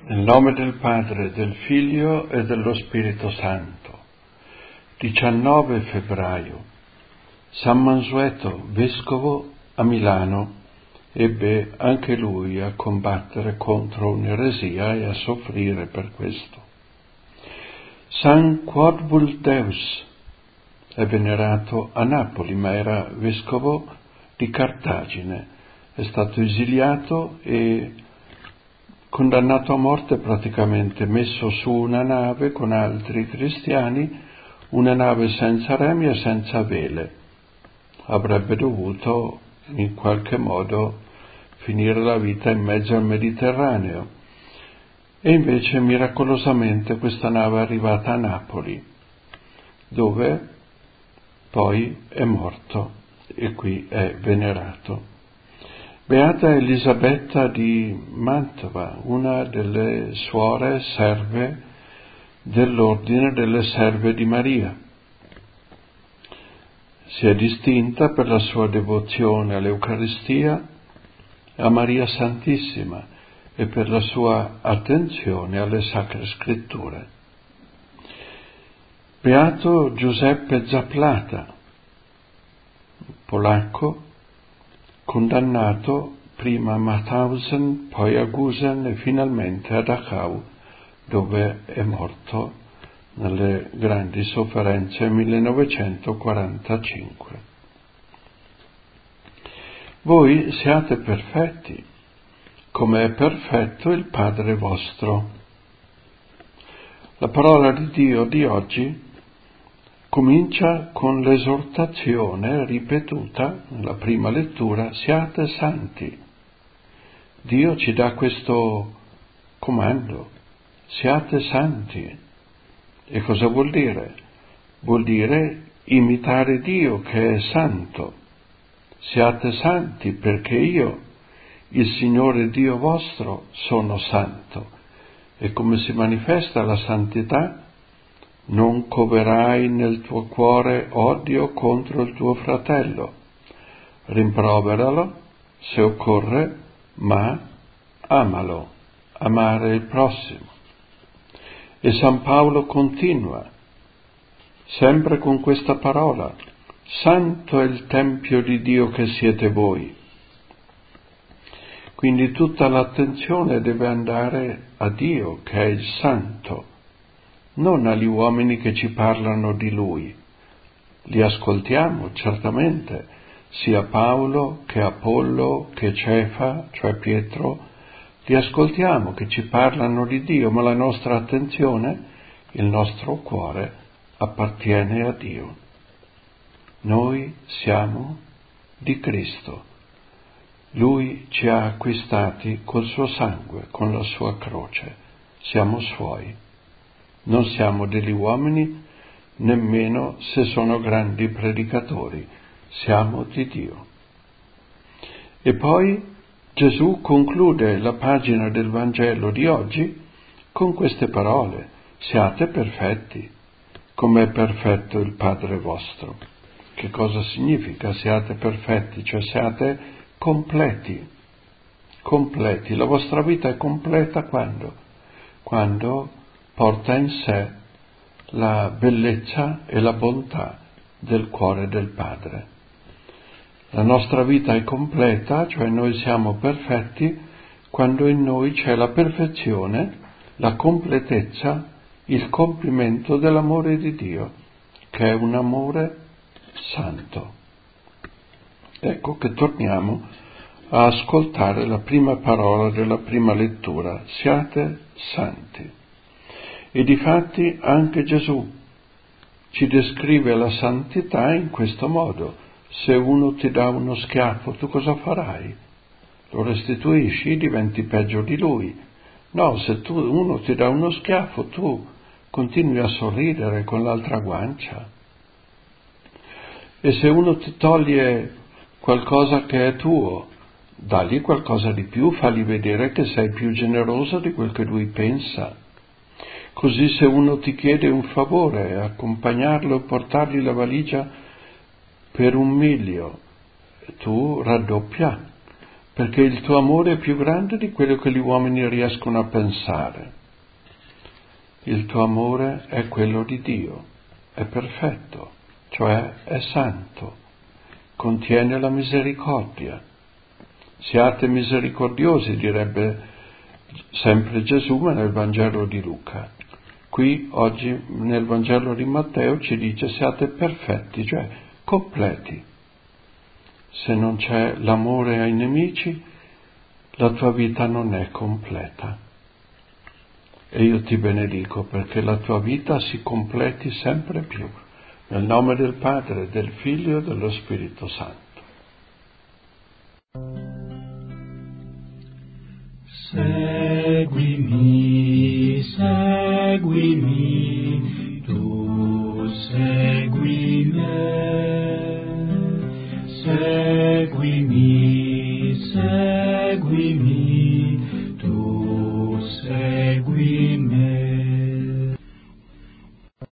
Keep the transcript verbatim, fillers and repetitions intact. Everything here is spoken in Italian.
Nel nome del Padre, del Figlio e dello Spirito Santo. diciannove febbraio. San Mansueto, vescovo a Milano, ebbe anche lui a combattere contro un'eresia e a soffrire per questo. San Quodbuldeus è venerato a Napoli, ma era vescovo di Cartagine. È stato esiliato e condannato a morte, praticamente messo su una nave con altri cristiani, una nave senza remi e senza vele. Avrebbe dovuto in qualche modo finire la vita in mezzo al Mediterraneo. E invece miracolosamente questa nave è arrivata a Napoli, dove poi è morto e qui è venerato. Beata Elisabetta di Mantova, una delle suore serve dell'ordine delle serve di Maria. Si è distinta per la sua devozione all'Eucaristia, a Maria Santissima e per la sua attenzione alle Sacre Scritture. Beato Giuseppe Zaplata, polacco, condannato prima a Mauthausen, poi a Gusen e finalmente a Dachau, dove è morto nelle grandi sofferenze nel millenovecentoquarantacinque. Voi siate perfetti, come è perfetto il Padre vostro. La parola di Dio di oggi comincia con l'esortazione ripetuta nella prima lettura: siate santi. Dio ci dà questo comando: siate santi. E cosa vuol dire? Vuol dire imitare Dio che è santo. Siate santi perché io, il Signore Dio vostro, sono santo. E come si manifesta la santità? Non coverai nel tuo cuore odio contro il tuo fratello. Rimproveralo se occorre, ma amalo, amare il prossimo. E San Paolo continua, sempre con questa parola: santo è il tempio di Dio che siete voi. Quindi tutta l'attenzione deve andare a Dio, che è il santo, non agli uomini che ci parlano di Lui. Li ascoltiamo, certamente, sia Paolo che Apollo che Cefa, cioè Pietro, li ascoltiamo che ci parlano di Dio, ma la nostra attenzione, il nostro cuore appartiene a Dio. Noi siamo di Cristo. Lui ci ha acquistati col suo sangue, con la sua croce. Siamo suoi. Non siamo degli uomini, nemmeno se sono grandi predicatori, siamo di Dio. E poi Gesù conclude la pagina del Vangelo di oggi con queste parole: siate perfetti, come è perfetto il Padre vostro. Che cosa significa siate perfetti? Cioè siate completi, completi. La vostra vita è completa quando? Quando porta in sé la bellezza e la bontà del cuore del Padre. La nostra vita è completa, cioè noi siamo perfetti, quando in noi c'è la perfezione, la completezza, il compimento dell'amore di Dio, che è un amore santo. Ecco che torniamo a ascoltare la prima parola della prima lettura: siate santi. E difatti anche Gesù ci descrive la santità in questo modo: se uno ti dà uno schiaffo, tu cosa farai? Lo restituisci? Diventi peggio di lui. No, se tu, uno ti dà uno schiaffo, tu continui a sorridere con l'altra guancia. E se uno ti toglie qualcosa che è tuo, dagli qualcosa di più, fagli vedere che sei più generoso di quel che lui pensa. Così se uno ti chiede un favore, accompagnarlo e portargli la valigia per un miglio, tu raddoppia, perché il tuo amore è più grande di quello che gli uomini riescono a pensare. Il tuo amore è quello di Dio, è perfetto, cioè è santo, contiene la misericordia. Siate misericordiosi, direbbe sempre Gesù nel Vangelo di Luca. Qui oggi nel Vangelo di Matteo ci dice siate perfetti, cioè completi. Se non c'è l'amore ai nemici, la tua vita non è completa. E io ti benedico perché la tua vita si completi sempre più. Nel nome del Padre, del Figlio e dello Spirito Santo. Seguimi, seguimi, tu segui me. Seguimi, seguimi, tu segui me.